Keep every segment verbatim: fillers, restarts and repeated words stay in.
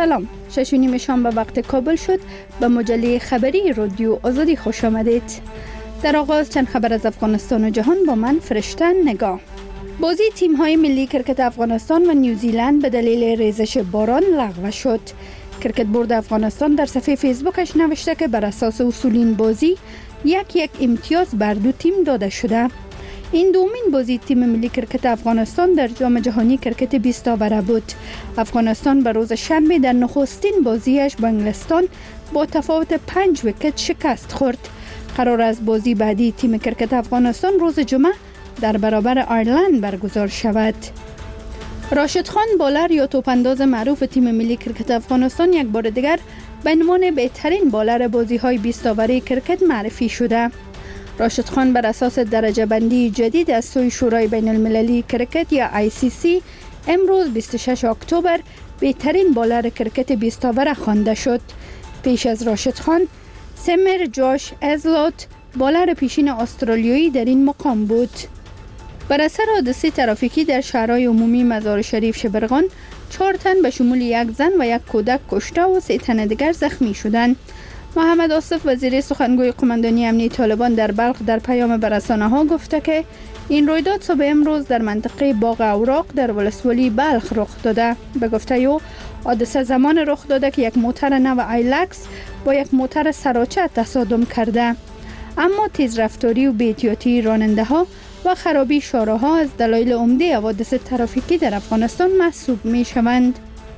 سلام، شش و نیم شام به وقت کابل شد. به مجله خبری رادیو آزادی خوش آمدید. در آغاز چند خبر از افغانستان و جهان با من فرشته نگاه. بازی تیم های ملی کرکت افغانستان و نیوزیلند به دلیل ریزش باران لغو شد. کرکت بورد افغانستان در صفحه فیسبوکش نوشته که بر اساس اصول این بازی یک یک امتیاز بر دو تیم داده شده. این دومین بازی تیم ملی کرکت افغانستان در جام جهانی کرکت بیست آوره بود. افغانستان به روز شنبه در نخستین بازیش با انگلستان با تفاوت پنج ویکت شکست خورد. قرار است بازی بعدی تیم کرکت افغانستان روز جمعه در برابر آیرلند برگزار شود. راشد خان بالر یا توپانداز معروف تیم ملی کرکت افغانستان یک بار دیگر به عنوان بهترین بالر بازی‌های بیست آوره کرکت معرفی شده. راشد خان بر اساس درجه بندی جدید از سوی شورای بین المللی کرکت یا آی سی سی امروز بیست و ششم اکتبر بهترین بالر کرکت بیست آوره خوانده شد. پیش از راشد خان سمر جاش ازلات بالر پیشین استرالیایی در این مقام بود. بر اثر حادثه ترافیکی در شهرهای عمومی مزار شریف شبرغان چهار تن به شمول یک زن و یک کودک کشته و سه تن دیگر زخمی شدند. محمد آصف وزیر سخنگوی قماندانی امنی طالبان در بلخ در پیام به رسانه‌ها گفته که این رویداد صبح امروز در منطقه باغ اوراق در ولسوالی بلخ رخ داده. به گفته او حادثه زمان رخ داده که یک موتر نو آیلکس با یک موتر سراچه تصادم کرده، اما تیزرفتاری و بی‌احتیاطی راننده ها و خرابی شاهراها از دلایل عمده حوادث ترافیکی در افغانستان محسوب می شوند.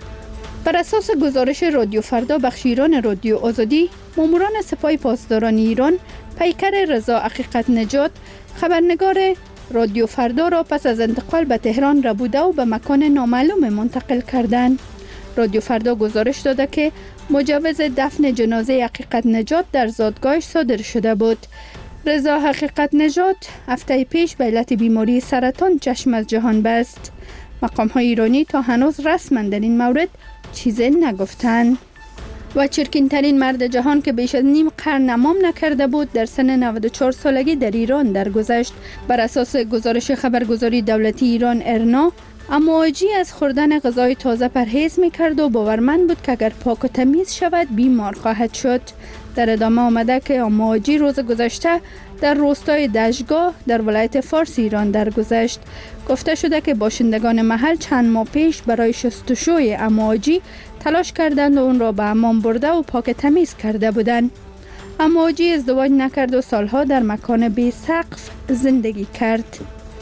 بر اساس گزارش رادیو فردا بخش ایران رادیو آزادی، ماموران سپاه پاسداران ایران پیکر رضا حقیقت نژاد خبرنگار رادیو فردا را پس از انتقال به تهران ربوده و به مکان نامعلوم منتقل کردند. رادیو فردا گزارش داده که مجوز دفن جنازه حقیقت نژاد در زادگاهش صادر شده بود. رضا حقیقت نژاد هفته پیش به علت بیماری سرطان چشم از جهان بست. مقام های ایرانی تا هنوز رسما در این مورد چیزی نگفتند. و چرکین ترین مرد جهان که بیش از نیم قرن امام نکرده بود در سن نود و چهار سالگی در ایران درگذشت. بر اساس گزارش خبرگزاری دولتی ایران ارنا، امواجی از خوردن غذای تازه پرهیز میکرد و باورمند بود که اگر پاک و تمیز شود بیمار خواهد شد. در ادامه آمده که امواجی روز گذشته در روستای دشتگاه در ولایت فارس ایران درگذشت. گفته شده که باشندگان محل چند ماه پیش برای شستشوی امواجی تلاش کردند و اون را به حمام برده و پاک تمیز کرده بودند. امواجی ازدواج نکرد و سالها در مکان بی سقف زندگی کرد.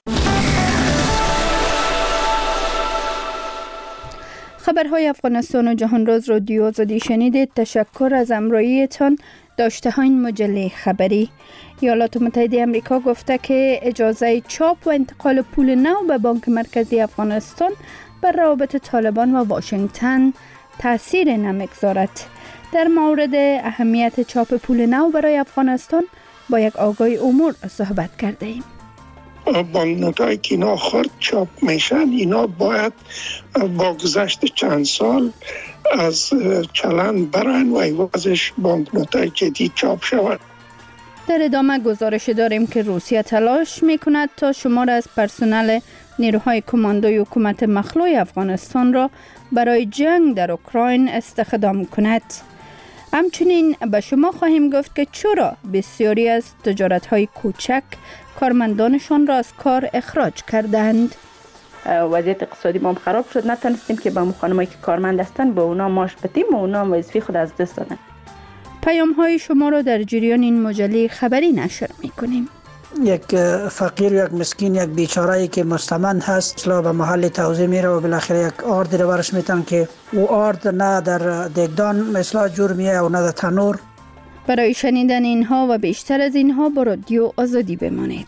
خبرهای افغانستان و جهان راز رادیو آزادی شنیدید. تشکر از همراهیتان. داشته های این مجله خبری. ایالات متحده آمریکا گفته که اجازه چاپ و انتقال پول نو به بانک مرکزی افغانستان بر روابط طالبان و واشنگتن تأثیر نمیگذارد. در مورد اهمیت چاپ پول نو برای افغانستان با یک آگاه امور صحبت کرده ایم. بانکنوتایی که اینا خرد چاپ میشن، اینا باید با گذشت چند سال از چلن برن و عوضش بانکنوتای جدید چاپ شود. در ادامه گزارش داریم که روسیه تلاش میکند تا شمار از پرسنل نیروهای کماندوی حکومت مخلوع افغانستان را برای جنگ در اوکراین استخدام کند. همچنین به شما خواهیم گفت که چرا بسیاری از تجارت‌های کوچک کارمندانشان را از کار اخراج کردند. وضعیت اقتصادی ما خراب شد، نتونستیم که با خانمایی که کارمند هستند با اونا معاش بدیم و اونا وظیفه خود از دست دادن. پیام‌های شما را در جریان این مجله خبری نشر می‌کنیم. یک فقیر، یک مسکین، یک بیچاره‌ای که مستمند هست اصلا به محل توزیع میره و بالاخره یک آرد رو برش میتن که او آرد نه در دیگدان مثلا جور میه و نه در تنور. برای شنیدن اینها و بیشتر از اینها با رادیو آزادی بمانید.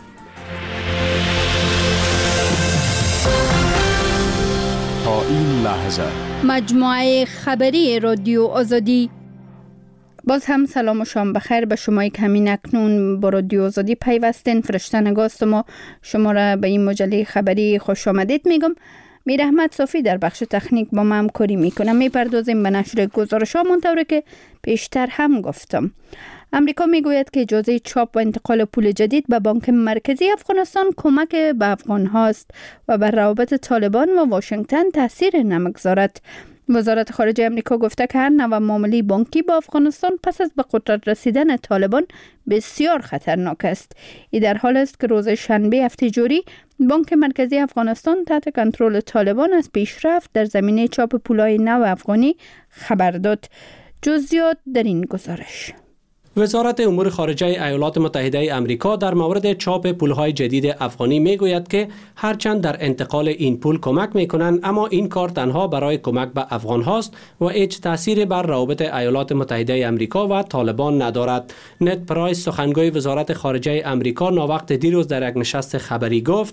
تا این لحظه مجموعه خبری رادیو آزادی. باز هم سلام و شام بخیر به شمایی که همین اکنون با رادیو آزادی پیوستین. فرشته نگاستم و شما را به این مجله خبری خوش آمدید میگم. میر احمد صافی در بخش تکنیک با ما همکاری میکنم. میپردازیم به نشر گزارش ها منطوری که پیشتر هم گفتم. امریکا میگوید که اجازه چاپ و انتقال پول جدید به بانک مرکزی افغانستان کمک به افغان هاست و بر روابط طالبان و واشنگتن تاثیر نمیگذارد. وزارت خارجه امریکا گفته که هر نوع معامله بانکی با افغانستان پس از به قدرت رسیدن طالبان بسیار خطرناک است. این در حال است که روز شنبه هفته جاری بانک مرکزی افغانستان تحت کنترل طالبان از پیشرفت در زمینه چاپ پولهای نو افغانی خبر داد. جزئیات در این گزارش. وزارت امور خارجه ایالات متحده آمریکا در مورد چاپ پولهای جدید افغانی میگوید که هرچند در انتقال این پول کمک میکنند، اما این کار تنها برای کمک به افغان هاست و هیچ تأثیری بر روابط ایالات متحده آمریکا و طالبان ندارد. نت پرایس سخنگوی وزارت خارجه آمریکا ناوقت دیروز در یک نشست خبری گفت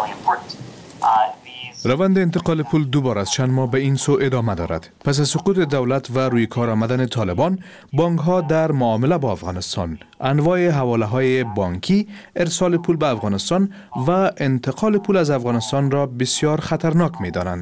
روند انتقال پول دوبار از چند ماه به این سو ادامه دارد. پس از سقوط دولت و روی کار آمدن طالبان، بانک ها در معامله با افغانستان، انواع حواله های بانکی، ارسال پول به افغانستان و انتقال پول از افغانستان را بسیار خطرناک می دانند.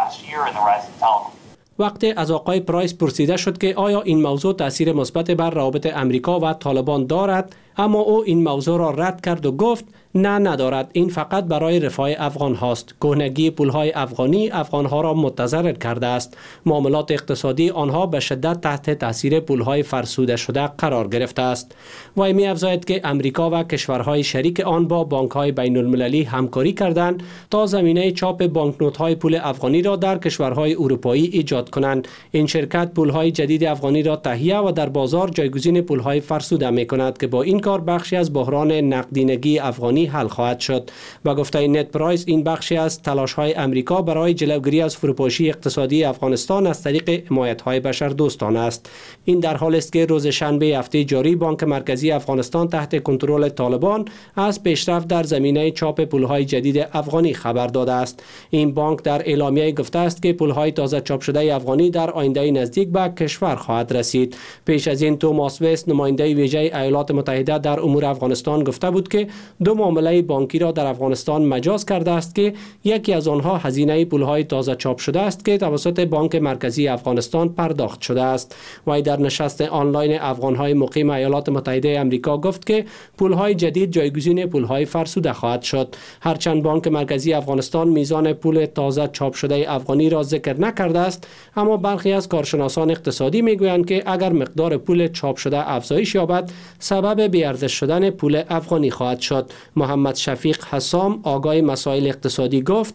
وقتی از آقای پرایس پرسیده شد که آیا این موضوع تأثیر مثبت بر روابط امریکا و طالبان دارد، اما او این موضوع را رد کرد و گفت نه ندارد، این فقط برای رفاه افغان هاست. کهنگی پولهای افغانی افغان ها را متضرر کرده است. معاملات اقتصادی آنها به شدت تحت تاثیر پولهای فرسوده شده قرار گرفته است. و می افزاید که امریکا و کشورهای شریک آن با بانک‌های بین المللی همکاری کردند تا زمینه چاپ بانکنوت‌های پول افغانی را در کشورهای اروپایی ایجاد کنند. این شرکت پولهای جدید افغانی را تهیه و در بازار جایگزین پولهای فرسوده می‌کند که با این کار بخشی از بحران نقدینگی افغانی حل خواهد شد. با گفته نت پرایس، این بخشی از تلاش‌های امریکا برای جلوگیری از فروپاشی اقتصادی افغانستان از طریق حمایت‌های بشردوستانه است. این در حالی است که روز شنبه هفته جاری بانک مرکزی افغانستان تحت کنترل طالبان از پیشرفت در زمینه چاپ پول‌های جدید افغانی خبر داده است. این بانک در اعلامیه گفته است که پول‌های تازه چاپ شده افغانی در آینده نزدیک به کشور خواهد رسید. پیش از این توماس وست، نماینده ویژه ایالات متحده در امور افغانستان، گفته بود که دو معامله بانکی را در افغانستان مجاز کرده است که یکی از آنها هزینه پولهای تازه چاپ شده است که توسط بانک مرکزی افغانستان پرداخت شده است. و در نشست آنلاین افغانهای مقیم ایالات متحده آمریکا گفت که پولهای جدید جایگزین پولهای فرسوده خواهد شد. هرچند بانک مرکزی افغانستان میزان پول تازه چاپ شده افغانی را ذکر نکرده است، اما برخی از کارشناسان اقتصادی میگویند که اگر مقدار پول چاپ شده افزایش یابد، سبب بی‌ارزش شدن پول افغانی خواهد شد. محمد شفیق حسام، آگاه مسائل اقتصادی، گفت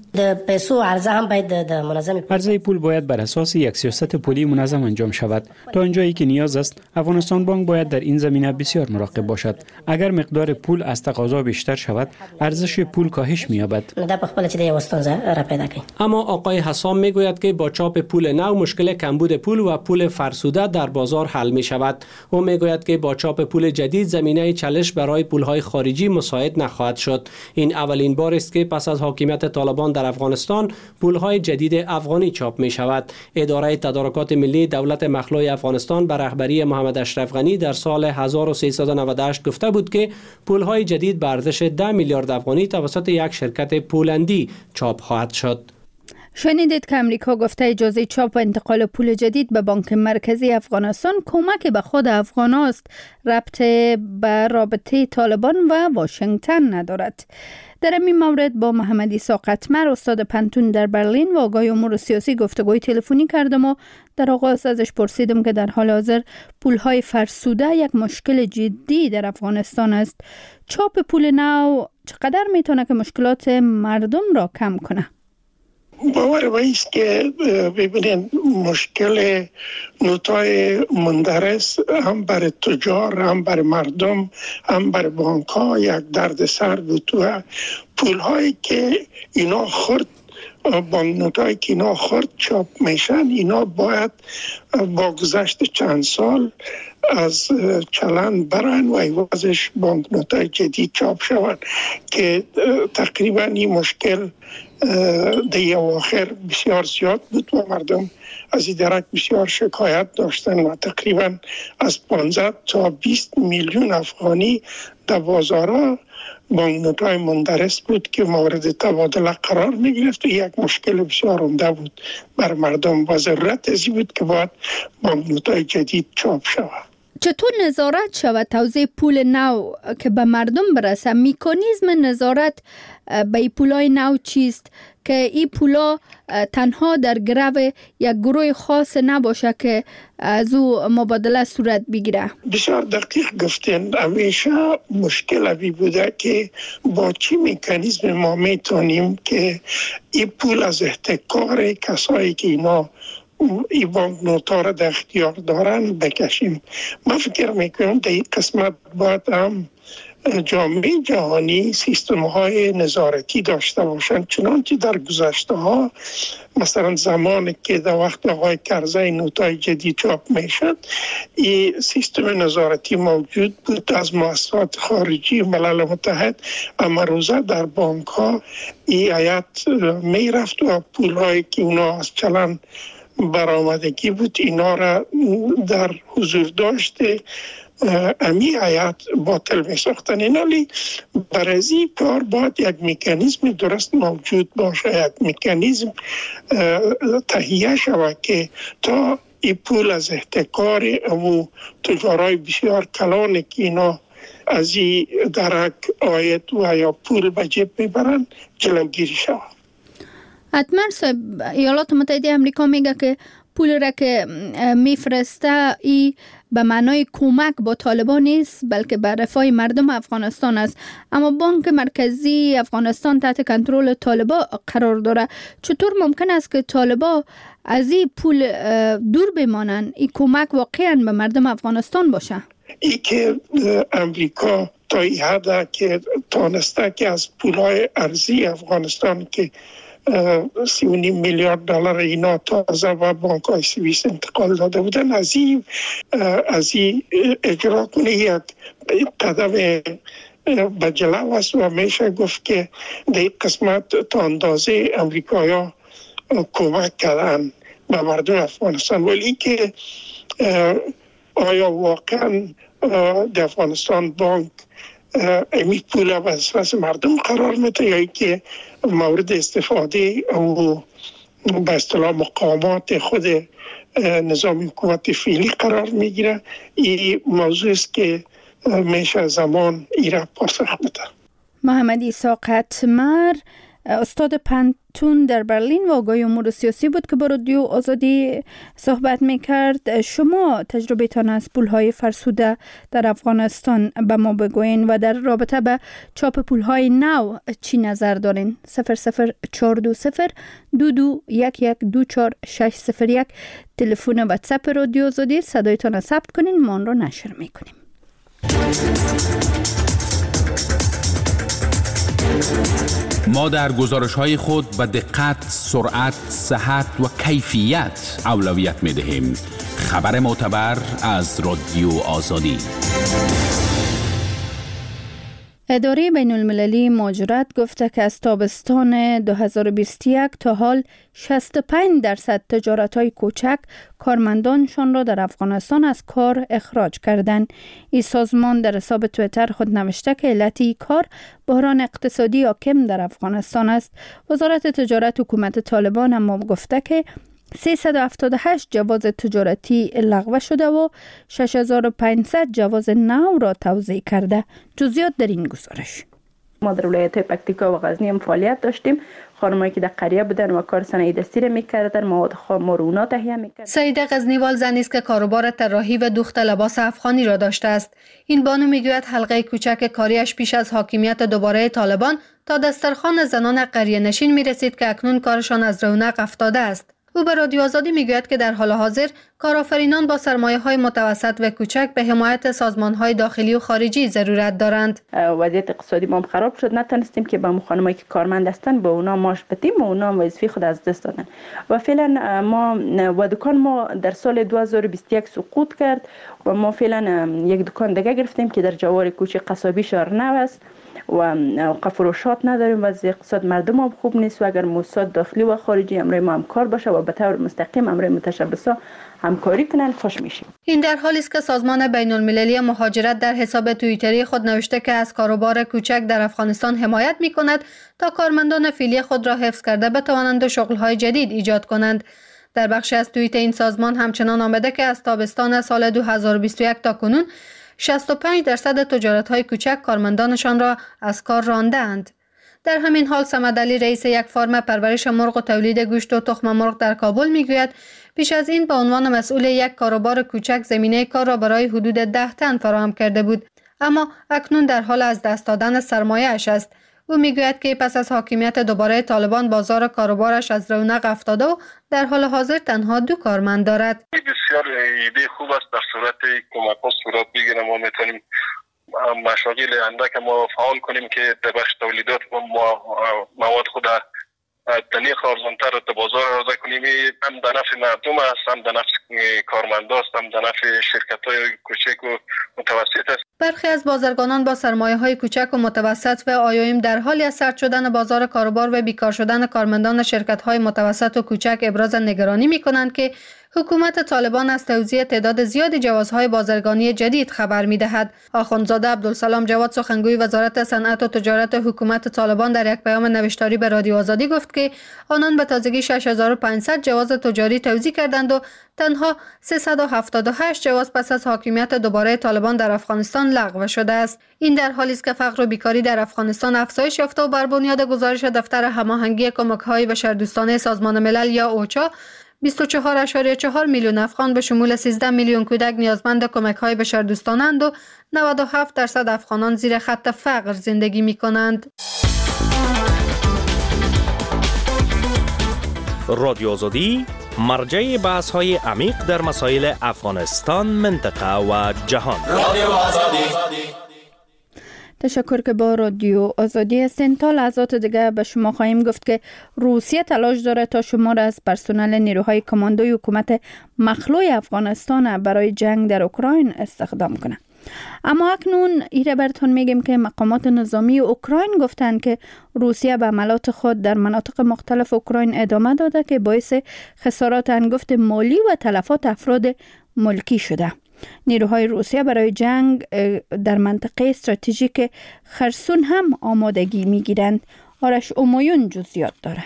عرضه پول باید بر اساس یک سیاست پولی منظم انجام شود. تا اینجایی که نیاز است، افغانستان بانک باید در این زمینه بسیار مراقب باشد. اگر مقدار پول از تقاضا بیشتر شود، ارزش پول کاهش می‌یابد. اما آقای حسام میگوید که با چاپ پول نو مشکل کمبود پول و پول فرسوده در بازار حل می شود. او میگوید که با چاپ پول جدید زمینه چالش برای پولهای خارجی مساعد نخواهد شد. این اولین بار است که پس از حاکمیت طالبان در افغانستان پولهای جدید افغانی چاپ می شود. اداره تدارکات ملی دولت مخلوع افغانستان به رهبری محمد اشرف غنی در سال هزار و سیصد و نود و هشت گفته بود که پولهای جدید به ارزش ده میلیارد افغانی توسط یک شرکت پولندی چاپ خواهد شد. شنیدید که امریکا گفته اجازه چاپ و انتقال پول جدید به بانک مرکزی افغانستان کمک به خود افغان است، ربط به رابطه طالبان و واشنگتن ندارد. در این مورد با محمد عیسی قطمر، استاد پنتون در برلین و آگاه امور سیاسی گفتگوی تلفنی کردم و در آغاز ازش پرسیدم که در حال حاضر پولهای فرسوده یک مشکل جدی در افغانستان است. چاپ پول نو چقدر میتونه که مشکلات مردم را کم کنه؟ باور بایست که ببینید مشکل نوتای مندرس هم برای تجار، هم برای مردم، هم برای بانک ها یک درد سر بود و پول هایی که اینا خورد، بانک نوتایی که اینا خورد چاپ میشن، اینا باید با گذشت چند سال از چلن برن و عوضش بانک نوتای جدید چاپ شوند که تقریبا این مشکل در اواخر بسیار زیاد بود و مردم از این درک بسیار شکایت داشتن و تقریبا از پانزده تا بیست میلیون افغانی در بازارها بانکنوت‌های مندرس بود که مورد تبادله قرار می گرفت و یک مشکل بسیار عمده بود بر مردم و ضرورت ازی بود که باید بانکنوت‌های جدید چاپ شود. چطور نظارت شود توزیع پول نو که به مردم برسه؟ میکانیزم نظارت به این پولای نو چیست که این پولا تنها در گرو یک گروه خاص نباشه که از او مبادله صورت بگیره؟ بسیار دقیق گفتین. همیشه مشکل اوی بوده که با چی مکانیزم ما میتونیم که این پول از احتکار کسایی که اینا این بانک نوتا را در اختیار دارن بکشیم. من فکر میکنم در این قسمت باید هم جامعه جهانی سیستم های نظارتی داشته باشند، چنانچه در گذشته ها مثلا زمانی که در وقت آقای کرزی نوتای جدید چاپ میشد این سیستم نظارتی موجود بود از مؤسسات خارجی ملل متحد، اما روزه در بانک ها این هیئت میرفت و پول هایی که اونا از چلن برآمدگی بود اینا را در حضور داشته امی هیئت باطل می ساختن. اینالی برای این کار باید یک مکانیزم درست موجود باشه، یک مکانیزم تهیه شود که تا این پول از احتکار و تجارای بسیار کلان که اینا از این درک آید و یا پول به جیب میبرن جلوگیری شود. حتما صاحب، ایالات متحده امریکا میگه که پول را که میفرسته ای به معنای کمک با طالبان نیست بلکه به رفاه مردم افغانستان است، اما بانک مرکزی افغانستان تحت کنترل طالبان قرار داره. چطور ممکن است که طالبان از این پول دور بمانند؟ این کمک واقعا به مردم افغانستان باشه؟ ای که امریکا تا این حد که تانسته که از پولهای ارزی افغانستان که سی و نیم میلیارد دلار اینا تازه و بانک های سوئیس انتقال داده بودن، از این از این اجرا کنه یک قدم به جلو است و میشه گفت که در این قسمت تا اندازه امریکایا کمک کردن به مردم افغانستان. ولی که آیا واقعا در افغانستان بانک امی پول به دسترس مردم قرار میده یا که مورد استفاده و به اصطلاح مقامات خود نظام حکومت فعلی قرار میگیره؟ این موضوع است که میشه زمان ایره پاسخ بده. محمد عیسی قطمر، استاد پنتون در برلین و آگاه امور سیاسی بود که با رادیو آزادی صحبت میکرد. شما تجربه تان از پولهای فرسوده در افغانستان به ما بگوین و در رابطه به چاپ پولهای نو چی نظر دارین؟ صفر صفر چهار دو صفر دو دو یک یک دو چهار شش صفر یک تلفن واتساپ رادیو آزادی. صدایتان را ثبت کنین، ما آن را نشر میکنیم. ما در گزارش‌های خود به دقت، سرعت، صحت و کیفیت اولویت می‌دهیم. خبر معتبر از رادیو آزادی. اداره بین المللی مهاجرت گفته که از تابستان دو هزار و بیست و یک تا حال شصت و پنج درصد تجارت‌های کوچک کارمندانشان را در افغانستان از کار اخراج کردند. این سازمان در حساب توییتر خود نوشته که علت این کار بحران اقتصادی حاکم در افغانستان است. وزارت تجارت حکومت طالبان اما گفته که سیصد و هفتاد و هشت جواز تجارتی لغو شده و شش هزار و پانصد جواز نو را توزیع کرده. جزئیات در این گزارش. ما در ولایت پکتیکا و غزنی هم فعالیت داشتیم. خانمایی که در قریه بودن و کار صنایع دستی را می‌کردن، مواد خام ما رو اونا تهیه می‌کردن. سعیده غزنیوال زنی است که کاروبار طراحی و دوخت لباس افغانی را داشته است. این بانو میگوید حلقه کوچک کاریش پیش از حاکمیت دوباره طالبان تا دسترخوان زنان قریه نشین می‌رسید که اکنون کارشان از رونق افتاده است. او به رادیو آزادی میگوید که در حال حاضر کارآفرینان با سرمایه‌های متوسط و کوچک به حمایت سازمان‌های داخلی و خارجی ضرورت دارند. وضعیت اقتصادی ما خراب شد، نتونستیم که با خانمایی که کارمند هستند با اونا معاش بدیم و اونا وظیفه خود از دست دادن و فعلا ما و دکان ما در سال دو هزار و بیست و یک سقوط کرد و ما فعلا یک دکان دیگه گرفتیم که در جوار کوچه قصابی شهر نو است و فروشات نداریم. وضع اقتصاد مردم هم خوب نیست و اگر موسسات داخلی و خارجی امروز ما همکار باشه و به طور مستقیم امروز متشبثا همکاری کنن خوش میشیم. این در حالی است که سازمان بین المللی مهاجرت در حساب توییتری خود نوشته که از کاروبار کوچک در افغانستان حمایت میکند تا کارمندان فعلی خود را حفظ کرده بتوانند شغل‌های جدید ایجاد کنند. در بخشی از توییت این سازمان همچنان آمده که از تابستان سال دو هزار و بیست و یک تا کنون شصت و پنج درصد تجارت‌های کوچک کارمندانشان را از کار راندند. در همین حال صمدعلی رئیس یک فارم پرورش مرغ و تولید گوشت و تخم مرغ در کابل میگوید پیش از این به عنوان مسئول یک کاروبار کوچک زمینه کار را برای حدود ده تن فراهم کرده بود، اما اکنون در حال از دست دادن سرمایه اش است. او میگوید که پس از حاکمیت دوباره طالبان بازار کاروبارش از رونق افتاده و در حال حاضر تنها دو کارمند دارد. بسیار ایده خوب است، در صورت کمک ها صورت بگیره ما میتونیم مشاغل اندک ما فعال کنیم که در بخش تولیدات ما مواد خود تنیخ ارزانتر رو بازار عرضه کنیم. هم در نفع مردم است، هم در نفع کارمندا است، هم در نفع شرکت‌های کوچک و متوسط است. برخی از بازرگانان با سرمایه‌های کوچک و متوسط و آیایم در حالی از سرد شدن بازار کاروبار و بیکار شدن کارمندان شرکت‌های متوسط و کوچک ابراز نگرانی می‌کنند که حکومت طالبان از توزیع تعداد زیادی جوازهای بازرگانی جدید خبر می‌دهد. آخوندزاده عبدالسلام جواد سخنگوی وزارت صنعت و تجارت حکومت طالبان در یک پیام نوشتاری به رادیو آزادی گفت که آنان به تازگی شش هزار و پانصد جواز تجاری توزیع کردند و تنها سیصد و هفتاد و هشت جواز پس از حاکمیت دوباره طالبان در افغانستان لغو شده است. این در حالی است که فقر و بیکاری در افغانستان افزایش یافته و بر بنیاد گزارش دفتر هماهنگی کمک‌های بشردوستانه سازمان ملل یا اوچا بیست و چهار ممیز چهار میلیون افغان به شمول سیزده میلیون کودک نیازمند کمک‌های بشردوستانه‌اند و نود و هفت درصد افغانان زیر خط فقر زندگی می‌کنند. رادیو آزادی مرجع بحث‌های عمیق در مسائل افغانستان، منطقه و جهان. رادیو آزادی. تشکر که با رادیو آزادی هستین. تا لحظات دیگه به شما خواهیم گفت که روسیه تلاش داره تا شمار از پرسنل نیروهای کماندوی حکومت مخلوع افغانستان برای جنگ در اوکراین استخدام کنه. اما اکنون ایره براتون میگیم که مقامات نظامی اوکراین گفتن که روسیه به عملات خود در مناطق مختلف اوکراین ادامه داده که باعث خسارات انگفت مالی و تلفات افراد ملکی شده. نیروهای روسیه برای جنگ در منطقه استراتژیک خرسون هم آمادگی میگیرند. آرش امایون جزئیات داره.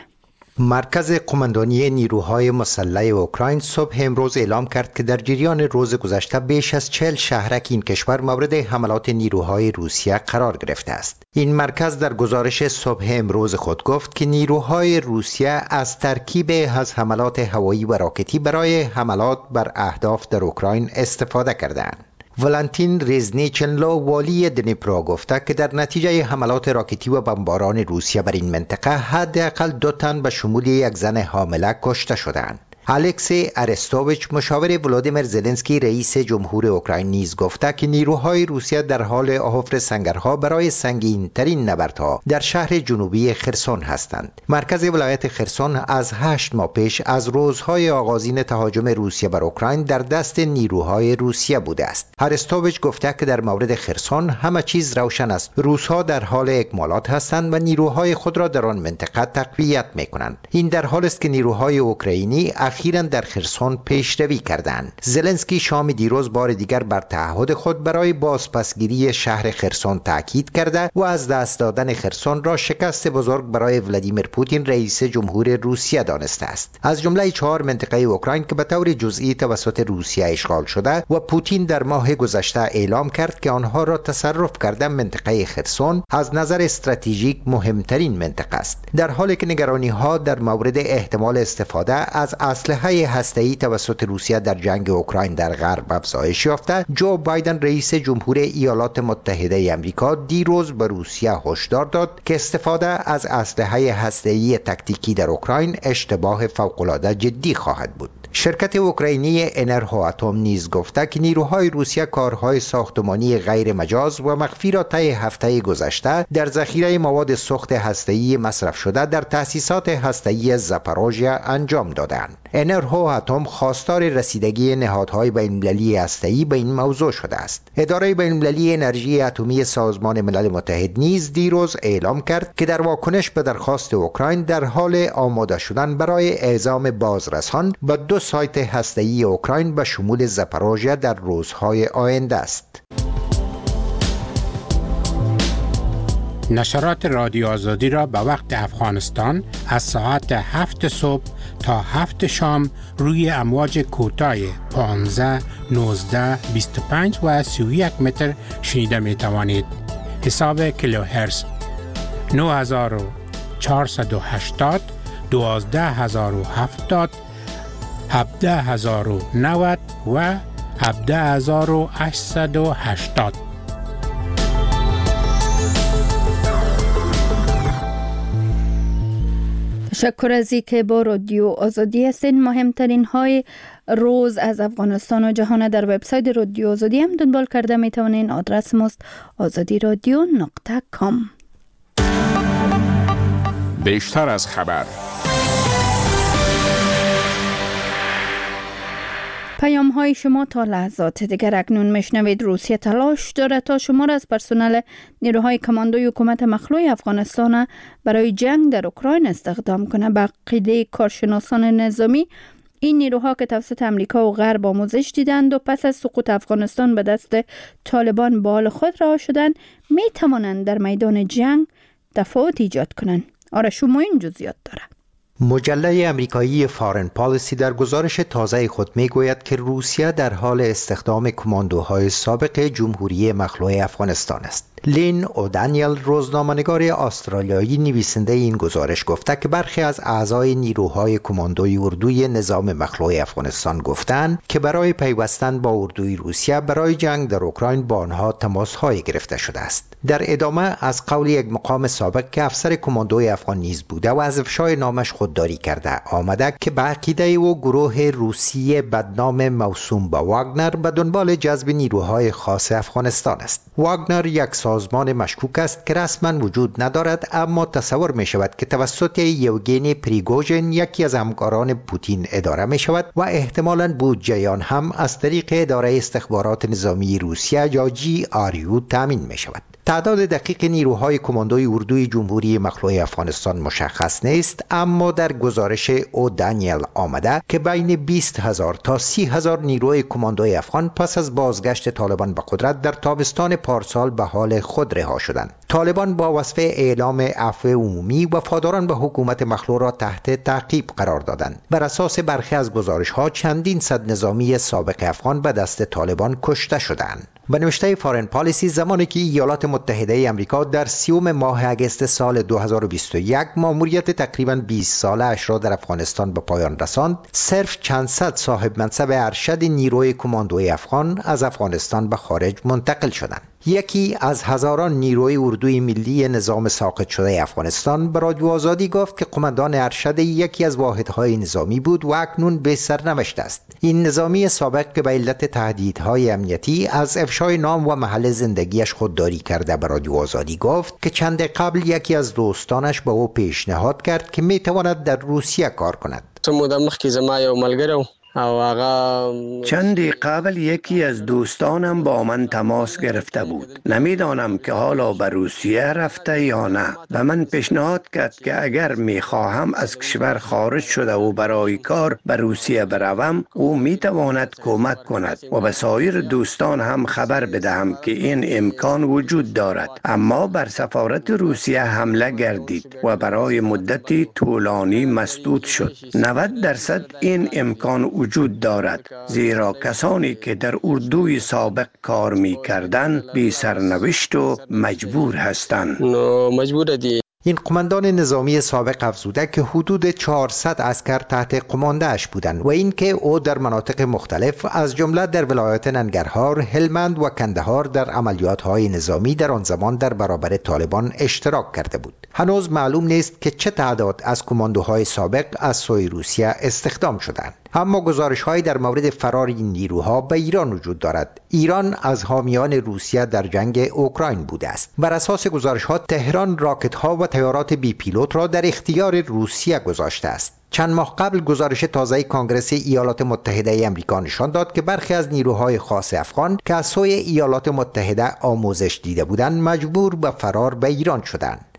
مرکز قماندانی نیروهای مسلح اوکراین صبح امروز اعلام کرد که در جریان روز گذشته بیش از چهل شهرک این کشور مورد حملات نیروهای روسیه قرار گرفته است. این مرکز در گزارش صبح امروز خود گفت که نیروهای روسیه از ترکیب از حملات هوایی و راکتی برای حملات بر اهداف در اوکراین استفاده کردند. ولنتین رزنیچنلو والی دنیپرو گفته که در نتیجه حملات راکتی و بمباران روسیه بر این منطقه حداقل دو تن به شمول یک زن حامله کشته شدند. الکسی ارستوویچ مشاور ولادیمیر زلنسکی رئیس جمهور اوکراین نیز گفته که نیروهای روسیه در حال حفر سنگرها برای سنگین‌ترین نبردها در شهر جنوبی خرسون هستند. مرکز ولایت خرسون از هشت ماه پیش از روزهای آغازین تهاجم روسیه بر اوکراین در دست نیروهای روسیه بوده است. ارستوویچ گفته که در مورد خرسون همه چیز روشن است. روس‌ها در حال اکمالات هستند و نیروهای خود را در آن منطقه تقویت می‌کنند. این در حالی است که نیروهای اوکراینی اخیراً در خرسون پیشروی کردند. زلنسکی شام دیروز بار دیگر بر تعهد خود برای بازپسگیری شهر خرسون تاکید کرده و از دست دادن خرسون را شکست بزرگ برای ولادیمیر پوتین رئیس جمهور روسیه دانسته است. از جمله چهار منطقه اوکراین که به طور جزئی توسط روسیه اشغال شده و پوتین در ماه گذشته اعلام کرد که آنها را تصرف کرده، منطقه خرسون از نظر استراتژیک مهمترین منطقه است. در حالی که نگرانی‌ها در مورد احتمال استفاده از اسلحه هسته‌ای توسط روسیه در جنگ اوکراین در غرب افزایش یافته، جو بایدن رئیس جمهور ایالات متحده آمریکا دیروز به روسیه هشدار داد که استفاده از اسلحه هسته‌ای تاکتیکی در اوکراین اشتباه فوق‌العاده جدی خواهد بود. شرکت اوکراینی انرژو اتم نیز گفته که نیروهای روسیه کارهای ساختمانی غیر مجاز و مخفی را طی هفته گذشته در ذخیره مواد سوخت هسته‌ای مصرف شده در تأسیسات هسته‌ای زاپاروژیا انجام دادند. انرژو اتم خواستار رسیدگی نهادهای بین‌المللی هسته‌ای به این موضوع شده است. اداره بین‌المللی انرژی اتمی سازمان ملل متحد نیز دیروز اعلام کرد که در واکنش به درخواست اوکراین در حال آماده شدن برای اعزام بازرسان به دو سایت هسته‌ای اوکراین به شمول زاپاروژیا در روزهای آینده است. نشرات رادیو آزادی را به وقت افغانستان از ساعت هفت صبح تا هفت شام روی امواج کوتاه پانزده، نوزده، بیست و پنج و سی و یک متر شنیده می توانید. حساب کیلوهرتز نه هزار و چهارصد و هشتاد، دوازده هزار و هفتاد، هفده هزار و نود و هفده هزار و هشتصد و هشتاد. تشکر از اینکه با رادیو آزادی هستین. مهمترین های روز از افغانستان و جهان در وبسایت رادیو آزادی هم دنبال کرده می توانین. آدرس ماست آزادی رادیو نقطه کام. بیشتر از خبر، پیام های شما تا لحظات دیگر. اکنون میشنوید روسیه تلاش دارد تا شمار از پرسنل نیروهای کماندوی حکومت مخلوع افغانستان برای جنگ در اوکراین استخدام کنه. به عقیده کارشناسان نظامی، این نیروها که توسط امریکا و غرب آموزش دیدند و پس از سقوط افغانستان به دست طالبان به حال خود رها شدند، می توانند در میدان جنگ تفاوت ایجاد کنند. آرش این جزئیات داره. مجله امریکایی فارن پالیسی در گزارش تازه خود میگوید که روسیه در حال استخدام کماندوهای سابق جمهوری مخلوع افغانستان است. لین اودانیل، روزنامه‌نگار استرالیایی، نویسنده این گزارش گفته که برخی از اعضای نیروهای کماندوی اردوی نظام مخلوع افغانستان گفتند که برای پیوستن با اردوی روسیه برای جنگ در اوکراین با آنها تماس‌های گرفته شده است. در ادامه از قول یک مقام سابق که افسر کماندوی افغان نیز بوده و از افشای نامش خودداری کرده آمده که به عقیده او گروه روسی بدنام موسوم به واگنر به دنبال جذب نیروهای خاص افغانستان است. واگنر یک سازمان مشکوک است که رسما وجود ندارد، اما تصور می شود که توسط یوگنی پریگوژن، یکی از همکاران پوتین، اداره می شود و احتمالاً بودجه آن هم از طریق اداره استخبارات نظامی روسیه یا جی آر یو تامین می شود. تعداد دقیق نیروهای کماندوی اردوی جمهوری مخلوع افغانستان مشخص نیست، اما در گزارش او دانیل آمده که بین بیست هزار تا سی هزار نیروی کماندوی افغان پس از بازگشت طالبان به قدرت در تابستان پارسال به حال خود رها شدند. طالبان با وصف اعلام عفو عمومی وفاداران به حکومت مخلوع را تحت تعقیب قرار دادند. بر اساس برخی از گزارش‌ها چندین صد نظامی سابق افغان به دست طالبان کشته شدند. به نوشته فارن پالیسی، زمانی که ایالات متحده آمریکا در سیوم ماه اگست سال دو هزار و بیست و یک مأموریت تقریباً بیست ساله اش را در افغانستان به پایان رساند، صرف چند صد صاحب منصب ارشد نیروی کماندوی افغان از افغانستان به خارج منتقل شدند. یکی از هزاران نیروی اردوی ملی نظام ساقط شده افغانستان به رادیو آزادی گفت که قماندان ارشد یکی از واحدهای نظامی بود و اکنون به سرنوشت است. این نظامی سابق که به علت تهدیدهای امنیتی از افشای نام و محل زندگیش خودداری کرده به رادیو آزادی گفت که چند قبل یکی از دوستانش به او پیشنهاد کرد که میتواند در روسیه کار کند. چندی قبل یکی از دوستانم با من تماس گرفته بود. نمیدانم که حالا به روسیه رفته یا نه. و من پیشنهاد کرد که اگر میخواهم از کشور خارج شده و برای کار به روسیه بروم، او میتواند کمک کند و به سایر دوستان هم خبر بدهم که این امکان وجود دارد. اما بر سفارت روسیه حمله گردید و برای مدتی طولانی مسدود شد. نود درصد این امکان وجود دارد، زیرا کسانی که در اردوی سابق کار می کردن بی سرنوشت و مجبور هستند. این قماندان نظامی سابق افزوده که حدود چهارصد عسکر تحت قمانده اش بودند و اینکه او در مناطق مختلف از جمله در ولایت ننگرهار، هلمند و کندهار در عملیات‌های نظامی در آن زمان در برابر طالبان اشتراک کرده بود. هنوز معلوم نیست که چه تعداد از کماندوهای سابق از سوی روسیه استخدام شدند. اما گزارش‌هایی در مورد فرار این نیروها به ایران وجود دارد. ایران از حامیان روسیه در جنگ اوکراین بوده است. بر اساس گزارش‌ها تهران راکت‌ها و طیارات بی پیلوت را در اختیار روسیه گذاشته است. چند ماه قبل گزارش تازه کنگره ایالات متحده آمریکا نشان داد که برخی از نیروهای خاص افغان که از سوی ایالات متحده آموزش دیده بودند مجبور به فرار به ایران شدند.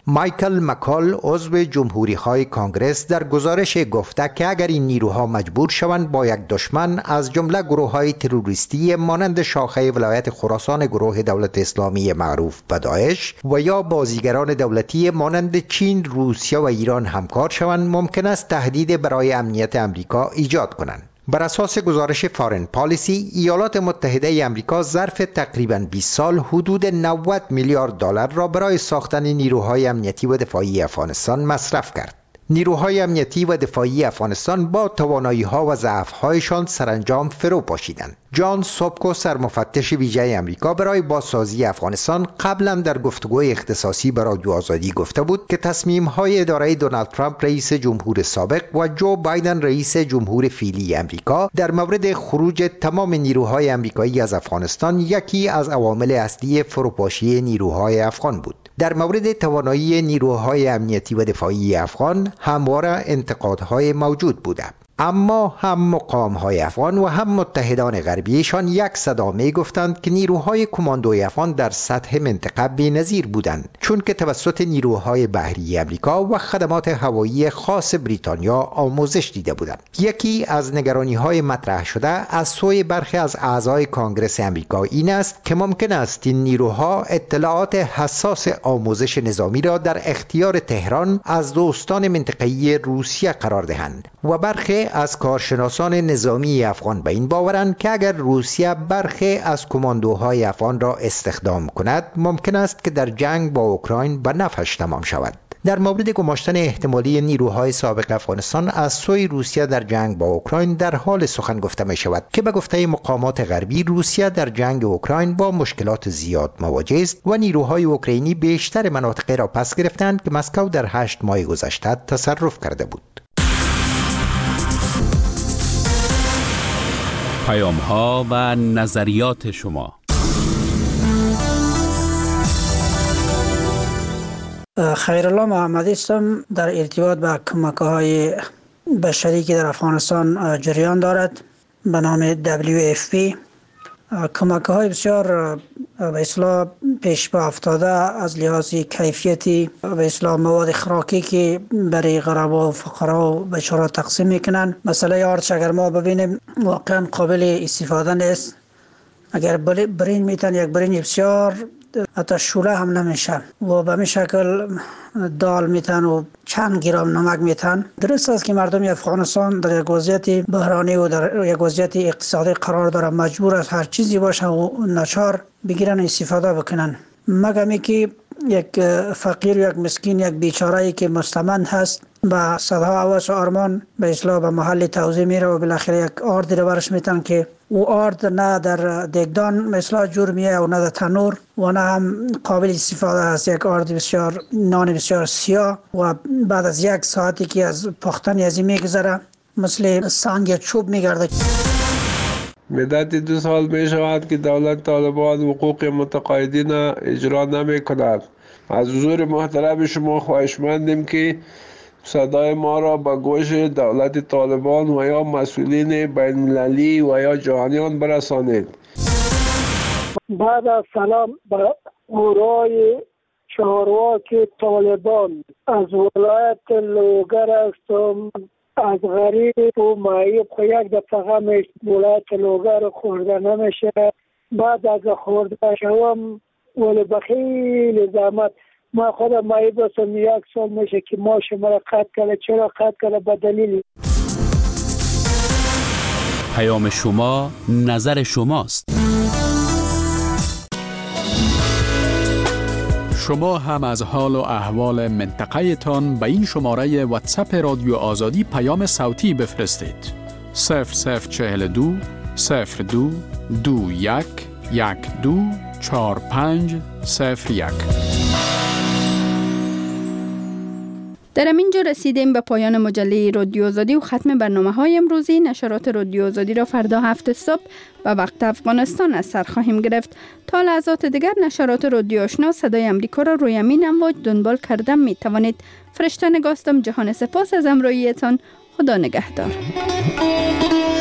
مایکل مکال عضو جمهوری های کانگرس در گزارش گفته که اگر این نیروها مجبور شوند با یک دشمن از جمله گروه های تروریستی مانند شاخه ولایت خراسان گروه دولت اسلامی معروف به داعش و یا بازیگران دولتی مانند چین، روسیه و ایران همکار شوند، ممکن است تهدید برای امنیت امریکا ایجاد کنند. بر اساس گزارش فارن پالیسی، ایالات متحده امریکا ظرف تقریباً بیست سال حدود نود میلیارد دلار را برای ساختن نیروهای امنیتی و دفاعی افغانستان مصرف کرد. نیروهای امنیتی و دفاعی افغانستان با توانایی‌ها و ضعف‌هایشان سرانجام فرو پاشیدند. جان سوبکو، سرمفتش ویژه امریکا برای بازسازی افغانستان، قبلا در گفتگوی اختصاصی با رادیو آزادی گفته بود که تصمیم‌های اداره دونالد ترامپ رئیس جمهور سابق و جو بایدن رئیس جمهور فعلی امریکا در مورد خروج تمام نیروهای امریکایی از افغانستان یکی از عوامل اصلی فروپاشی نیروهای افغان بود. در مورد توانایی نیروهای امنیتی و دفاعی افغان همواره انتقادهای موجود بوده، اما هم مقام‌های افغان و هم متحدان غربیشان یک صدا می گفتند که نیروهای کماندوی افغان در سطح منطقه بی‌نظیر بودند، چون که توسط نیروهای بحری امریکا و خدمات هوایی خاص بریتانیا آموزش دیده بودند. یکی از نگرانی‌های مطرح شده از سوی برخی از اعضای کانگرس امریکا این است که ممکن است این نیروها اطلاعات حساس آموزش نظامی را در اختیار تهران از دوستان منطقه‌ای روسیه قرار دهند و برخی از کارشناسان نظامی افغان به این باورند که اگر روسیه برخی از کماندوهای افغان را استخدام کند، ممکن است که در جنگ با اوکراین به نفعش تمام شود. در مورد گماشتن احتمالی نیروهای سابق افغانستان از سوی روسیه در جنگ با اوکراین در حال سخن گفته می شود که به گفته مقامات غربی، روسیه در جنگ اوکراین با مشکلات زیاد مواجه است و نیروهای اوکراینی بیشتر مناطق را پس گرفتند که مسکو در هشت ماه گذشته تصرف کرده بود. پیام ها و نظریات شما. خیرالله محمدی هستم. در ارتباط به کمک‌های بشری که در افغانستان جریان دارد به نام دبلیو اف پی، کمک‌های بسیار به اصطلاح پیش پا افتاده از لحاظ کیفیتی به اصطلاح مواد خوراکی که برای غربا و فقرا و بیچاره تقسیم میکنن. مسئله آرچ اگر ما ببینیم واقعا قابل استفاده نیست. اگر برین میتن یک برین بسیار حتی شوله هم نمیشه و به این شکل دال میتن و چند گرم نمک میتن. درست است که مردم افغانستان در یک وضعیت بحرانی و در یک وضعیت اقتصادی قرار داره، مجبور است هر چیزی باشه و ناچار بگیرن استفاده بکنن. مگمی که یک فقیر و یک مسکین، یک بیچاره‌ای که مستمند هست، با صدها حواس و آرمان به اصطلاح به محل توزیع میره و بالاخره یک آردی رو برش میتن که او آرد نه در دیگدان مثلا جور میه و نه در تنور و نه هم قابل استفاده است. یک آرد بسیار نان بسیار سیاه و بعد از یک ساعتی که از پختن از این میگذره مثل سنگ چوب میگرده. مدت دو سال می شود که دولت طالبان حقوق متقاعدین اجرا نمی کند. از حضور محترم شما خواهشمندیم که صدای ما را به گوش دولت طالبان و یا مسئولین بین المللی و یا جهانیان برسانید. بعد از سلام به گروه چهارواک طالبان از ولایت لوگر هستم. از غریب و معیب خو یک دفعه میش ولایت لوگر خورده نمیشه. بعد از خورده شوم ولی بخیل زحمت ما خودم معیب هستم. یک سال میشه که ما شما را قطع کرده. چرا قطع کرده؟ به دلیل پیام شما نظر شماست. شما هم از حال و احوال منطقه تان به این شماره واتساپ رادیو آزادی پیام صوتی بفرستید. صفر صفر چهل دو صفر دو دو یک یک دو چهار پنج صفر یک. در همینجا رسیدیم به پایان مجله رادیو آزادی و ختم برنامه های امروزی. نشرات رادیو آزادی را فردا هفت صبح به وقت افغانستان از سر خواهیم گرفت. تا لحظات دیگر نشرات رادیو آشنا صدای امریکا را روی همین امواج دنبال کردن می توانید. فرشته نگاستم. جهان سپاس از همراهیتان. خدا نگهدار.